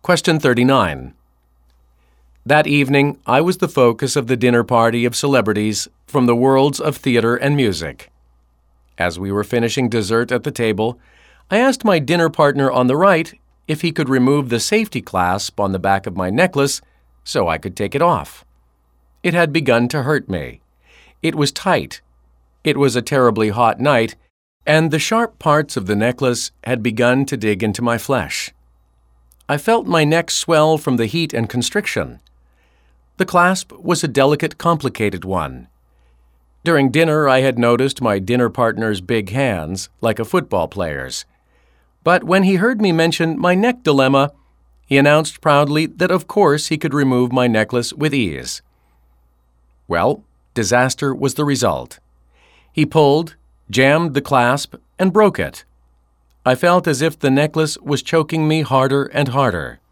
Question 39. That evening, I was the focus of the dinner party of celebrities from the worlds of theater and music. As we were finishing dessert at the table, I asked my dinner partner on the right if he could remove the safety clasp on the back of my necklace so I could take it off. It had begun to hurt me. It was tight. It was a terribly hot night, and the sharp parts of the necklace had begun to dig into my flesh. I felt my neck swell from the heat and constriction. The clasp was a delicate, complicated one. During dinner, I had noticed my dinner partner's big hands, like a football player's. But when he heard me mention my neck dilemma, he announced proudly that of course he could remove my necklace with ease. Well, disaster was the result. He pulled, jammed the clasp, and broke it. I felt as if the necklace was choking me harder and harder.